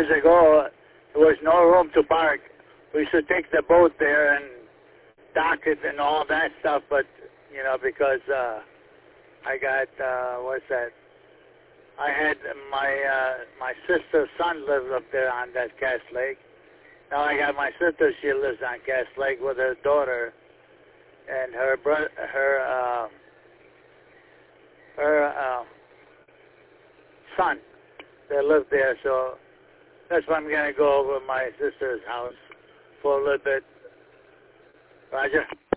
years ago, there was no room to park. We used to take the boat there and dock it and all that stuff, but, you know, because I got, what's that? I had my sister's son lives up there on that Cass Lake. Now I got my sister, she lives on Cass Lake with her daughter and her brother, her son. They live there, so that's why I'm going to go over my sister's house for a little bit. Roger.